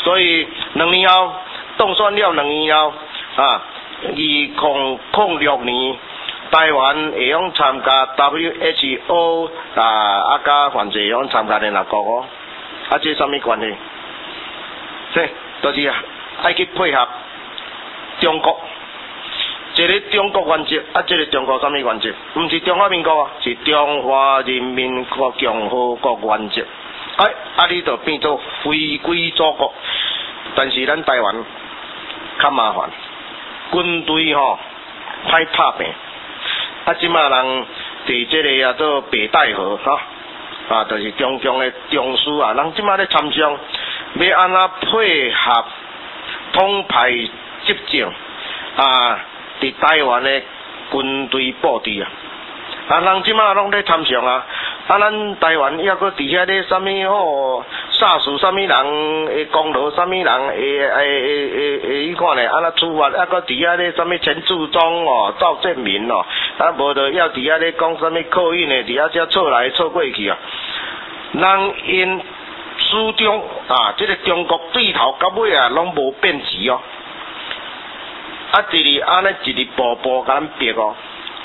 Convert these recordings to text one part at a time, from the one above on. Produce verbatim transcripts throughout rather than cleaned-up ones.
所以两年后当选了两年后啊，二零零六年台湾会用参加 W H O 啊，啊甲反正用参加联合国哦，啊这什么关系？这就是啊，爱去配合中国。这个中国原则，啊，这个中国什么原则？不是中华民国啊，是中华人民共和国原则。哎，啊，你就变做回归祖国，但是咱台湾较麻烦，军队吼歹拍拼，啊，即马人伫这个啊做北戴河哈，啊，就是中共的中枢啊，人即马咧参详，要安怎配合统派执政啊？伫台湾的军队布置啊，啊，人即马拢咧参详啊，啊，咱台湾抑搁伫遐咧啥物吼，杀死啥物人的功劳，啥物人诶诶诶诶诶，你看咧，啊那处罚，抑搁伫遐咧啥物陈志忠哦，赵建民哦，啊无就要伫遐咧讲啥物客运的，伫遐遮错来错过去啊，人因始终啊，即、这个中国对头到尾啊，拢无变质哦。啊，一日安尼一日步步甲咱逼哦，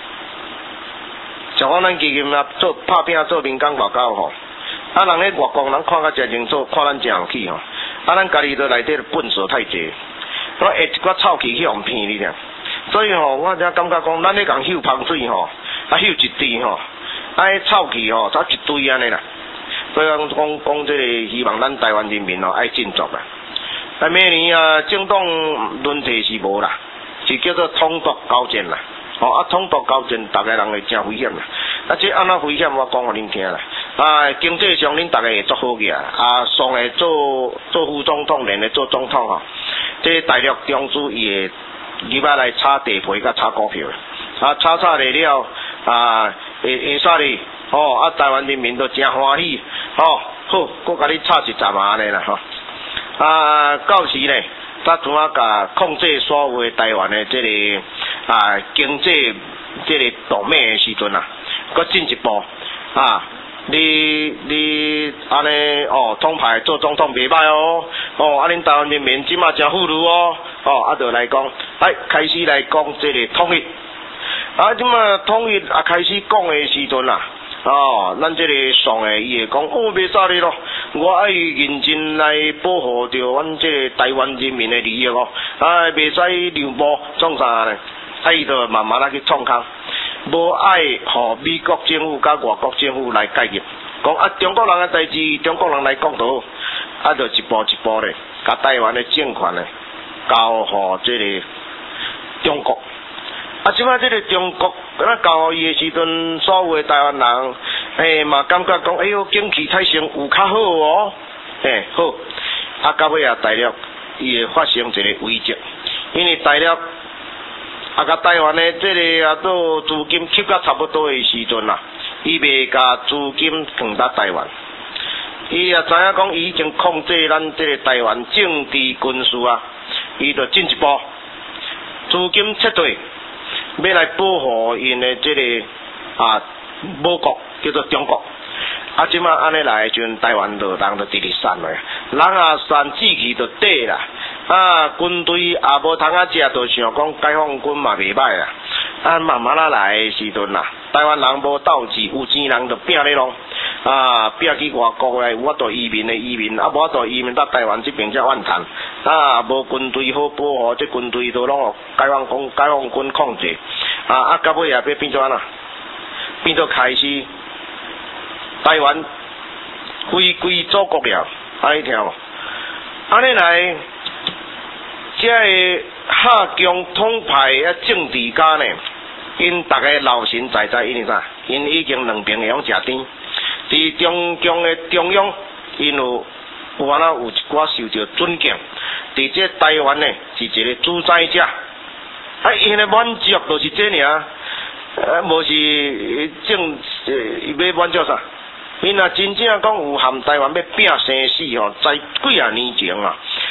像讲咱基金啊做拍拼做民间外交吼，啊人咧外国人看甲真清楚，看咱真有气吼，啊咱家己都内底本事太济，我下一寡臭气去互骗你俩，所以吼我才感觉讲，咱咧共秀芳水吼，啊秀一堆吼，啊迄臭气吼，才一堆安尼啦，所以讲讲讲这个希望咱台湾人民吼爱振作啦，啊明年啊政党轮替是无啦。是叫做统独交战啦，哦啊，统独交战，大家人会真危险啦。啊，这安怎危险？我讲互恁听啦。啊，经济上恁大家会做好个啊，啊，上会做做副总统，连会做总统吼。这大陆中资伊会入来来炒地皮甲炒股票的，啊，炒炒来了啊，会会啥哩？哦，啊，台湾人民都真欢喜，哦，好，搁甲你炒一十万安尼啦吼。啊，到时咧。咱怎啊甲控制所有的台湾的这个啊经济这个动脉的时阵啊，搁进一步啊，你你安尼哦，统派做总统袂歹哦，哦，啊恁台湾人民即马真富裕哦，哦，啊就来讲，哎，开始来讲这个统一，啊，即马统一啊开始讲的时阵啊。哦，咱这个上诶，伊会讲，哦，袂使哩咯，我爱认真来保护着阮这个台湾人民诶利益哦，哎，袂使让步，创啥呢？啊，伊就慢慢啊去创空，无爱互美国政府甲外国政府来介入，讲啊，中国人诶代志，中国人来讲就好，啊，就一步一步咧，甲台湾诶政权咧交互这个中国。啊，即摆即个中国，咱交互伊诶时阵，所有诶台湾人，诶嘛感觉讲，哎哟，景气太成有较好哦，诶好，啊到尾啊大陆伊会发生一个危机，因为大陆啊甲台湾诶即个啊做资金吸到差不多诶时阵啦，伊袂甲资金放到台湾，伊也知影讲伊已经控制咱即个台湾政治军事啊，伊就进一步资金撤退。要来保护因的这个啊母国叫做中国，啊，即马安尼来的时阵，台湾就人就直直散了，人啊散志气就短啦，啊，军队也无通啊食，就想讲解放军嘛袂歹啦，啊，慢慢啊来的时阵啦，台湾人无斗志，有钱人就拼咧咯，啊，拼去外国来，有法度移民的移民，啊，无法度移民到台湾这边才怨叹。啊，无军队好保护，这军队都拢解放军解放军控制，啊啊，到尾也要变做安那，变做开始台湾回归祖国了，安尼听无？安尼来，这个下强统派啊政治家呢，因大家老神在在，因为啥？因已经两边会用食甜，伫中共的中央，因有有安那有一寡受到尊敬。伫这台湾呢是一个主宰者，啊，因的满足就是这尔，呃，无是正呃要满足啥？因若真正讲有含台湾要拼生死吼，在几啊年前啊，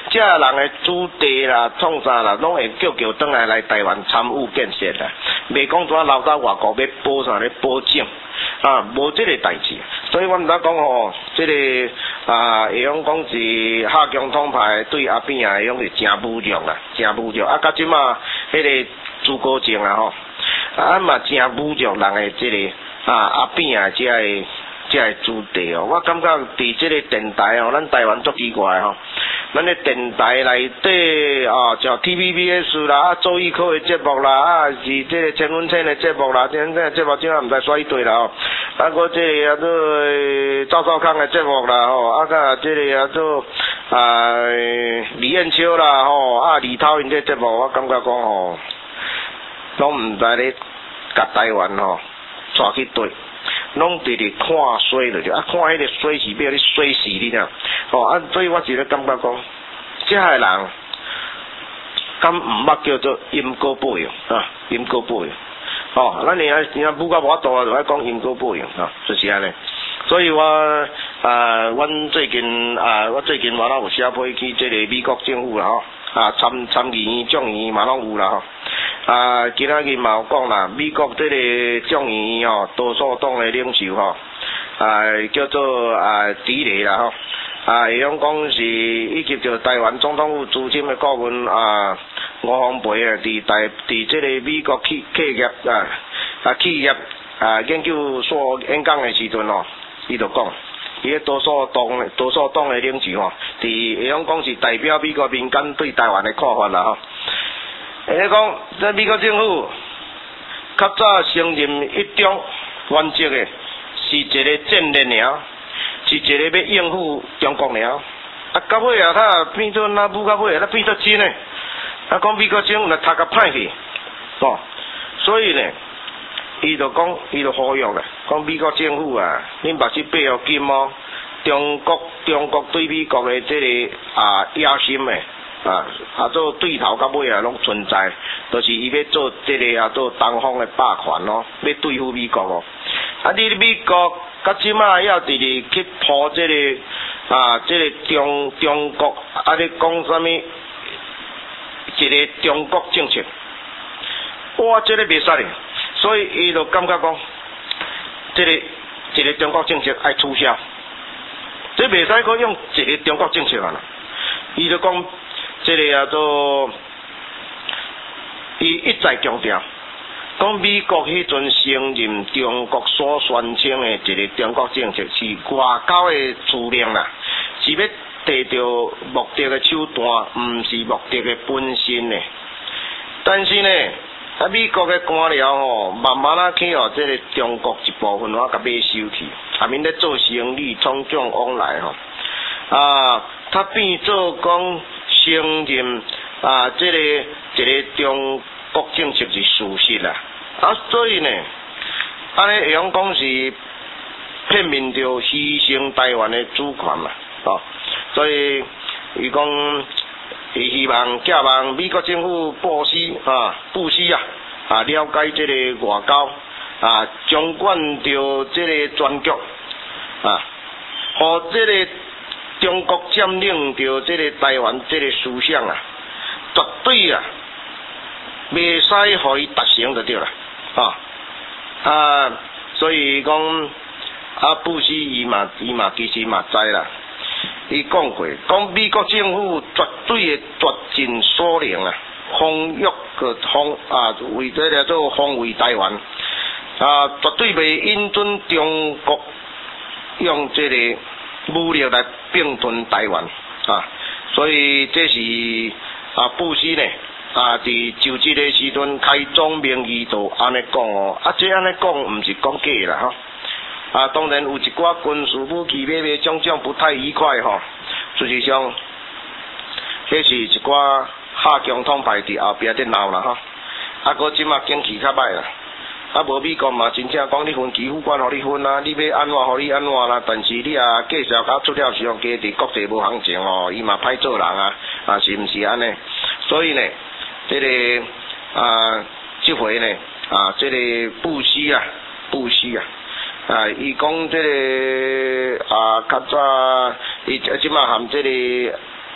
这人的子弟啦、创啥啦，拢会叫叫转来来台湾参与建设啦，袂讲怎留到外国要保啥咧保证啊，无这个代志。所以我毋知讲吼，这个啊，会用讲是下强统派对阿扁啊，会用是真侮辱啦，真侮辱。啊，甲即马迄个朱国正啊吼，啊嘛真侮辱人的这个啊阿扁啊，这个这个子弟哦，我感觉伫这个电台哦，咱台湾足奇怪吼。咱的电台内底啊，像 T V B S 啦，啊周易科的节目啦，啊是这个陈文茜的节目啦，这这节目怎啊毋知选一堆啦吼，啊个这个啊做赵少康的节目啦吼，啊个这个啊做啊李彦秋啦吼，啊李涛因这节目，我感觉讲吼，拢毋知咧甲台湾吼带去对。拢直直看水了，啊看迄个水是要你水死你呐，哦啊，所以我是咧感觉讲，这下人敢毋捌叫做阴沟背啊，阴沟背，哦，咱你啊，你啊，不甲我多啊，就爱讲阴沟背啊，就是安尼。所以我啊，阮最近啊，我最近嘛有写批去这个美国政府啦吼，啊参参议院、众议院嘛拢有啦吼。啊，今仔日嘛有讲啦，美国这个众议院吼，多数党的领袖吼，啊叫做啊迪雷啦吼，啊会用讲是以及就台湾总统府资深的顾问啊吴宏培啊，伫台伫这个美国企企业啊啊企业啊研究所演讲的时阵吼，伊就讲，伊个多数党的多数党的领袖吼，伫会用讲是代表美国民间对台湾的看法啦吼。会讲，在美国政府较早承认一中原则的，是一个战略尔，是一个要应付中国尔。啊，到尾啊，他变做那不到尾啊，他变做真诶。啊，讲美国政府来读甲歹去，哦，所以呢，伊就讲，伊就呼吁咧，讲美国政府啊，恁目睭背后金哦，中国中国对美国的这个啊野心诶。啊，啊做对头到尾啊，拢存在，就是伊要做这个啊，做东方的霸权咯，要对付美国哦。啊，你美国到即马要直直去铺这个啊，这个中中国啊，你讲啥物？一个中国政策，哇，这个袂使哩，所以伊就感觉讲，这个一个中国政策爱取消，这袂使讲用一个中国政策啊啦，伊就讲。这个叫做，伊一再强调，讲美国迄阵承认中国所宣称的一个中国政策是外交的资料啦，是要摕到目的的手段，毋是目的的本身呢。但是呢，啊美国的官僚吼，慢慢啊去哦，这个中国一部分我甲买收去，下面咧做生意，从中往来吼，啊，他变做讲。承认啊，这个一个中国政策是事实啦，啊，所以呢，安尼会用讲是片面着牺牲台湾的主权嘛，哦，所以伊讲伊希望寄望美国政府布施啊，布施啊，啊了解这个外交啊，掌管着这个全局啊，和这个。中国占领着这个台湾这个思想啊，绝对啊，袂使互伊达成就对啦，啊啊，所以讲啊，布施伊嘛，伊嘛其实嘛知啦，伊讲过，讲美国政府绝对会绝尽所能啊，防御个防啊，为这叫做防卫台湾啊，绝对袂允准中国用这个。武力来并吞台湾啊，所以这是啊布施呢啊，伫就职的时阵开宗明义就安尼讲哦，啊这安尼讲毋是讲假啦吼，啊当然有一寡军事武器买卖种种不太愉快吼，事实上，迄是一寡下强统派伫后壁在闹啦吼，啊个即马景气较歹啦。啊，无美国嘛，真正讲你分期付款，互你分啊，你要安怎，互你安怎啦。但是你啊，介绍甲出了时候，加伫国际无行情哦，伊嘛歹做人啊，啊是毋是安尼？所以呢，这个啊，这回呢啊，这个布施啊，布施啊，啊，伊讲这个啊，较早伊即马含这个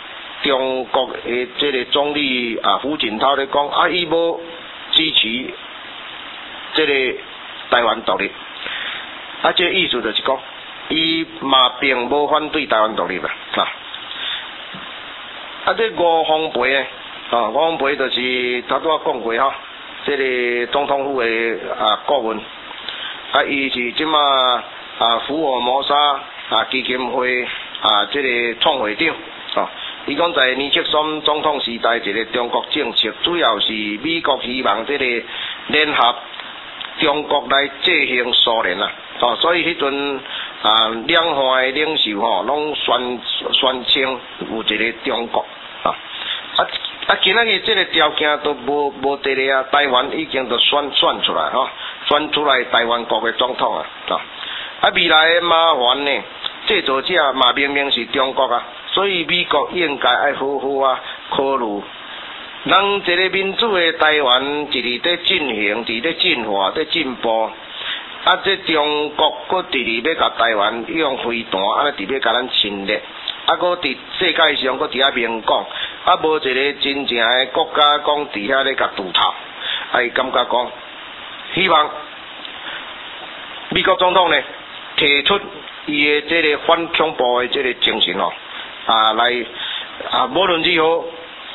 中国的这个总理啊胡锦涛咧讲，啊，伊无支持这个台湾独立，啊，这个意思就是讲，伊嘛并无反对台湾独立啦，啊，啊，这吴芳培呢，啊，吴芳培就是头拄仔讲过哈，这个总统府的啊顾问，啊，伊是即马啊福尔摩沙啊基金会啊这个创会长，啊。伊讲在尼克松总统时代，一个中国政策主要是美国希望这个联合中国来制衡苏联啦，哦，所以迄阵啊两岸的领袖吼，拢宣宣称有一个中国，啊啊啊，今仔日这个条件都无无得咧啊，台湾已经都选选出来吼，选出来台湾国的总统啊，啊啊未来的麻烦呢，制造者嘛明明是中国啊。所以美国应该爱好好啊考虑，咱这个民主的台湾一直在进行，伫咧进化，在进步。啊，这中国搁直直要甲台湾用飞弹，啊，直要甲咱侵略，啊，搁伫世界上搁伫遐明讲，啊，无一个真正的国家讲伫遐咧甲渡头，啊，伊感觉讲，希望美国总统呢提出伊的这个反恐怖的这个精神哦。啊，来啊，无论如何，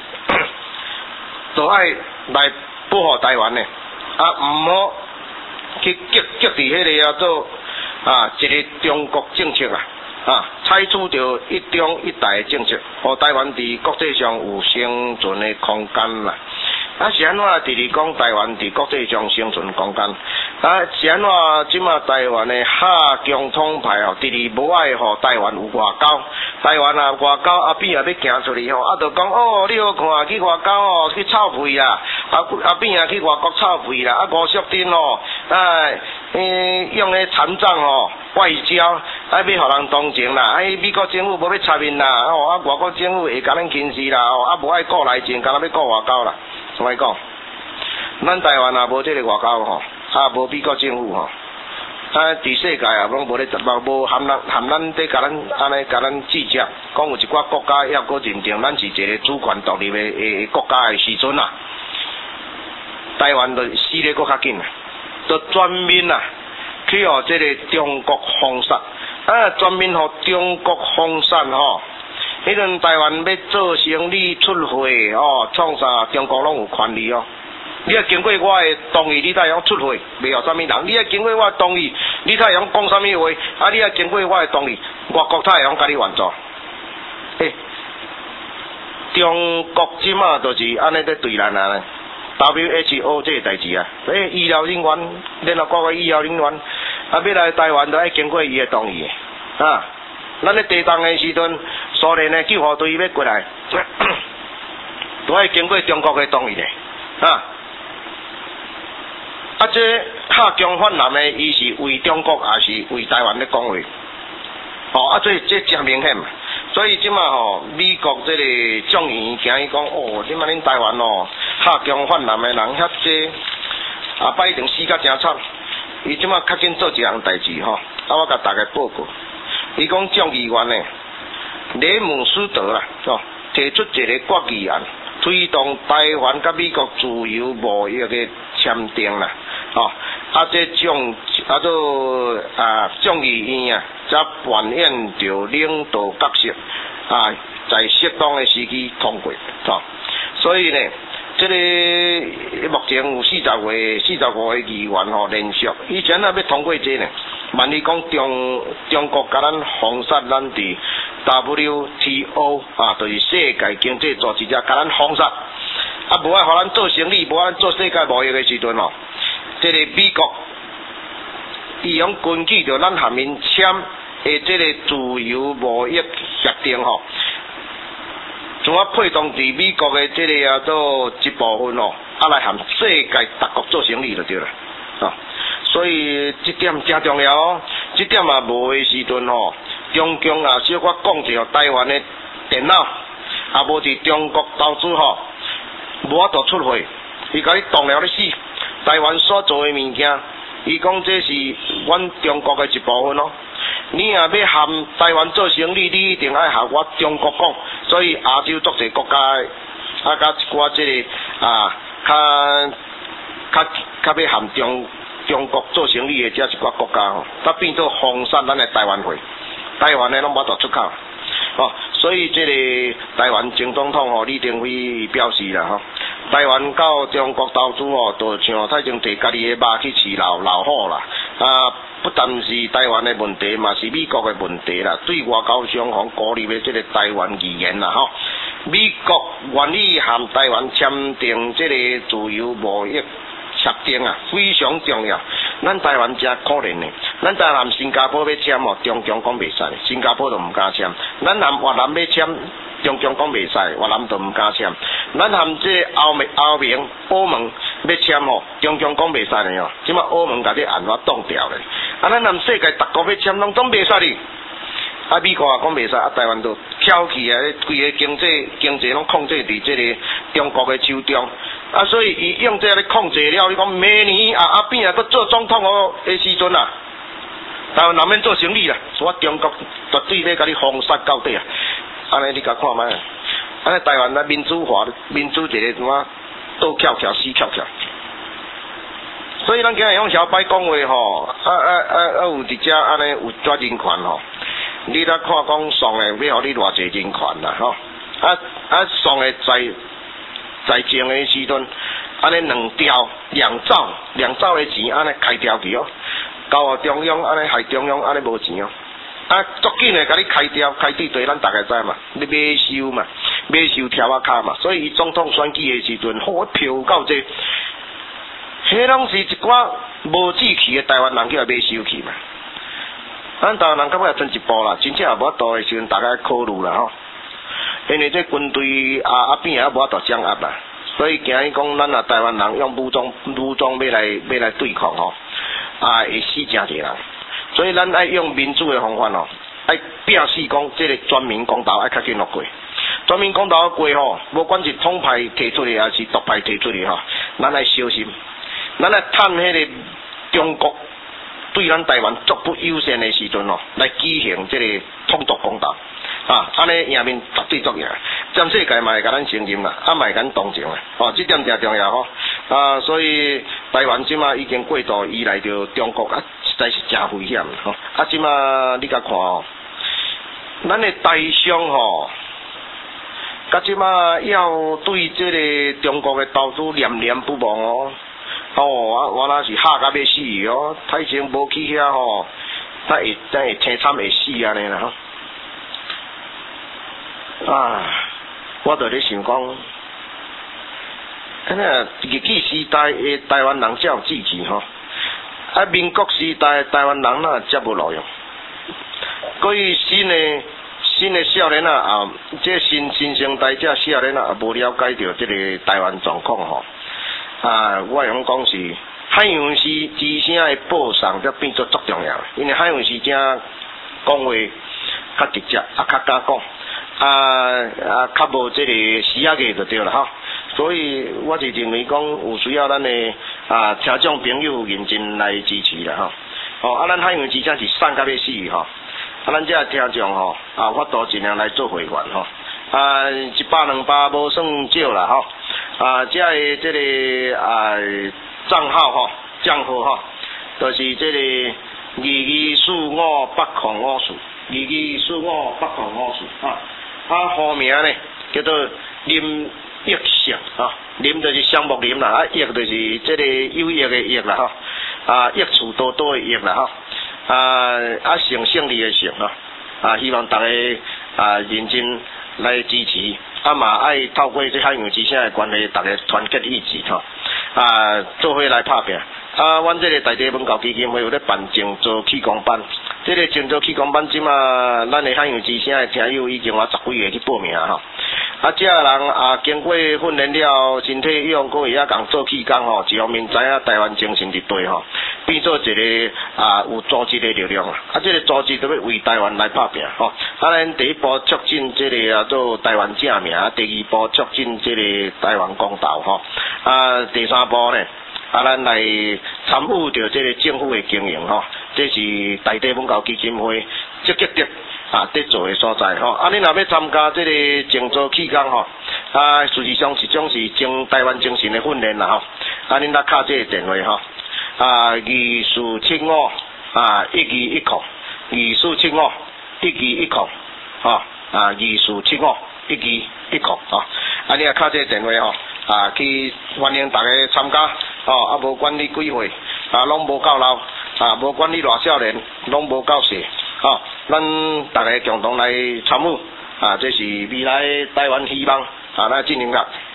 都爱来保护台湾呢。啊，唔好去激激伫迄个啊做啊一个中国政策啊，啊，采取着一中一台的政策，互台湾伫国际上有生存的空间啦。啊，是安怎直直讲台湾伫国际上生存空间？啊，是安怎即马台湾的下共统派吼，直直无爱互台湾有外交，台湾啊外交啊边啊要行出去吼，啊就讲哦，你好看去外交哦去臭屁啦，啊啊边啊去外国臭屁啦，啊吴淑珍吼，哎，嗯用咧残障吼外交，啊要互人同情啦，哎美国政府无要插面啦，哦啊外国政府会甲咱轻视啦，哦啊无爱顾内政，干那要顾外交啦。怎么讲？咱台湾也无这个外交吼，啊无美国政府吼，啊伫世界也拢无咧，无含咱含咱在甲咱安尼甲咱计较，讲有一寡国家要搁认定咱是一个主权独立的诶国家的时阵啊，台湾就死咧搁较紧啊，就专门啊去互这个中国封杀，啊专门互中国封杀吼。迄阵台湾要做生意出货哦，创啥中国拢有权利哦。你要经过我的同意，你才会出货，袂有啥物人。你要经过我的同意，你才会讲啥物话。啊，你要经过我的同意，外国才会甲你援助。诶，中国即马就是安尼在对咱啊 ，W H O 这个代志啊，诶，医疗人员，联合国的医疗人员，啊，要来台湾都爱经过伊的同意的啊。咱咧地动的时阵，苏联的救护队要过来，都要经过中国的同意的，啊，啊这下强泛南的，伊是为中国，也是为台湾咧讲话，哦，啊这这真明显嘛，所以即马吼，美国这个众议员惊伊讲，哦，即马恁台湾哦，下强泛南的人遐济，啊，拜登死甲真惨，伊即马较紧做一项代志吼，啊，我甲大家报告。伊讲众议员呢，雷姆斯德啦，哦，提出一个决议案，推动台湾甲美国自由贸易的签订啦，哦，啊这种啊做啊众议员啊，则扮演着领导角色啊，在适当的时机通过，哦，所以呢，这个目前有四十个、四十五个议员吼连续，以前啊要通过这呢。万一讲中中国甲咱封杀咱伫 W T O 啊，就是世界经济组织者甲咱封杀，啊无爱互咱做生意，无爱做世界贸易的时阵哦，这个美国伊用根据着咱下面签的这个自由贸易协定吼，怎啊配动伫美国的这个啊做一部分哦，啊来含世界各国做生意就对了，啊。所以这点真重要哦，这点也无的时阵吼，中共啊小可控制台湾的电脑，啊无伫中国投资吼，无法度出货，伊甲你动了你死。台湾所做的物件，伊讲这是阮中国的一部分哦。 你若要含台湾做生意，你一定爱学我中国讲。所以亚洲足侪国家，啊，甲一寡即个啊，较较较要含中中国做生意的，遮一寡国家吼，它变做封杀咱的台湾货，台湾的拢无得出口。哦，所以这个台湾前总统吼李登辉表示啦吼，台湾到中国投资吼，就像太前摕家己的肉去饲老老虎啦。啊，不但是台湾的问题，嘛是美国的问题啦。对外交双方鼓励的这个台湾语言啦吼，美国愿意和台湾签订这个自由贸易协定啊，非常重要。咱台湾真可怜呢，咱台湾新加坡要签哦，中共讲袂使，新加坡都唔敢签。咱南越南要签，中共讲袂使，越南都唔敢签。咱含这欧美、欧盟、欧盟要签哦，中共讲袂使呢哦，即马欧盟甲你按法挡掉咧。啊，咱含世界各国要签，拢总袂使哩。啊，美国啊讲袂使，啊台湾都翘起啊，规个经济经济拢控制伫这个中国的手中。啊，所以伊用这个来控制了。你讲明年啊阿扁啊，佮做总统哦的时阵啊，台湾难免做生意啦。我中国绝对要甲你封杀到底啊！安尼你甲看卖，安尼台湾啊民主化，民主一个怎啊倒翘翘死翘翘。所以咱今日用小白讲话吼，啊啊啊啊有一只安尼有抓人权吼，你来看讲送的要互你偌济人权啦吼，啊啊送的在。在前的时阵，安尼两兆、两兆、两兆的钱，安尼开掉去哦。交互中央，安尼害中央，安尼无钱哦。啊，足紧的，甲你开掉，开对对，咱大概知嘛。你买收嘛，买收条啊卡嘛。所以，伊总统选举的时阵，好票到这，迄拢是一寡无志气的台湾人去来买收去嘛。咱台湾人到尾也进一步啦，真正也无法度的时阵，大家考虑啦吼。因为这军队啊阿扁也无法度掌握啦，所以今日讲咱啊台湾人用武装武装要来要来对抗吼，啊会死真侪人，所以咱爱用民主的方法吼，爱摒死讲这个全民公投爱较紧落过，全民公投过吼，无管是统派提出的还是独派提出的吼，咱爱小心，咱爱趁迄个中国对咱台湾足不友善的时阵吼，来举行这个统独公投。啊，安尼赢面绝对足赢，全世界嘛会甲咱承认啦，啊嘛会甲咱同情啦，哦，这点真重要吼。啊，所以台湾即马已经过度依赖着中国啊，实在是真危险吼。啊，即马你甲看哦，咱的台商吼，甲即马要对这个中国的投资念念不忘哦。哦，我我那是吓甲要死哦，太前无去遐吼，他会真会天惨会死安尼啦吼。啊，我就咧想讲，安尼日据时代的台湾人才有志气吼，啊民国时代的台湾人呐，则无路用。所以新的新的少年啊，啊，这新新生代这少年啊，无了解到这个台湾状况吼。啊，我用讲是海洋是之声的报上，则变作足重要，因为海洋是正讲话较直接，啊较敢讲。啊啊，较无这个死啊个就对了哈，所以我是认为讲有需要咱的啊听众朋友认真来支持啦哈。哦，啊，咱海洋之声是送甲要死哈，啊，咱这听众吼啊，法度尽量来做会员吼，啊，一百两百无算少啦吼，啊，这个这个啊账号吼账号吼，就是这个二二四五八零五四，二二四五八零五四啊。啊，户名呢叫做林益祥啊，林就是橡木林啦，啊益就是这个有益的益啦哈，啊益处多多的益啦哈，啊啊胜胜利的胜啊，啊希望大家啊认真来支持，啊嘛爱透过这海洋之声的关系，大家团结一致哈，啊做伙来拍拼。啊，阮这个大地文教基金会有咧办静坐气功班，这个静坐气功班即嘛，咱的海洋之声的听友已经有十几个去报名吼。啊，这人啊，经过训练了，身体用过会晓共做气功吼，一方面知影台湾精神伫对吼，变做一个啊有组织的力量啊。啊，这个组织都要为台湾来拍拼吼。啊，咱第一步促进这个啊做台湾正名，第二步促进这个台湾公道吼。啊，第三步呢？ 啊，咱来参与着这个政府的经营吼，这是台地文教基金会积极的啊在做的所在吼。啊，你若要参加这个静坐气功吼，啊，实际上是种是精台湾精神的训练啦吼。啊，恁来敲这个电话吼，啊，二四七五啊一二一零，二四七五一二一零，吼啊，二四七五一二一零吼。啊，你啊敲这个电话吼。啊，去欢迎大家参加，哦，啊，无管你几岁，啊，拢无够老，啊，无管你偌少年，拢无够细，哦，咱大家共同来参与，啊，这是未来台湾希望，啊，来进行个。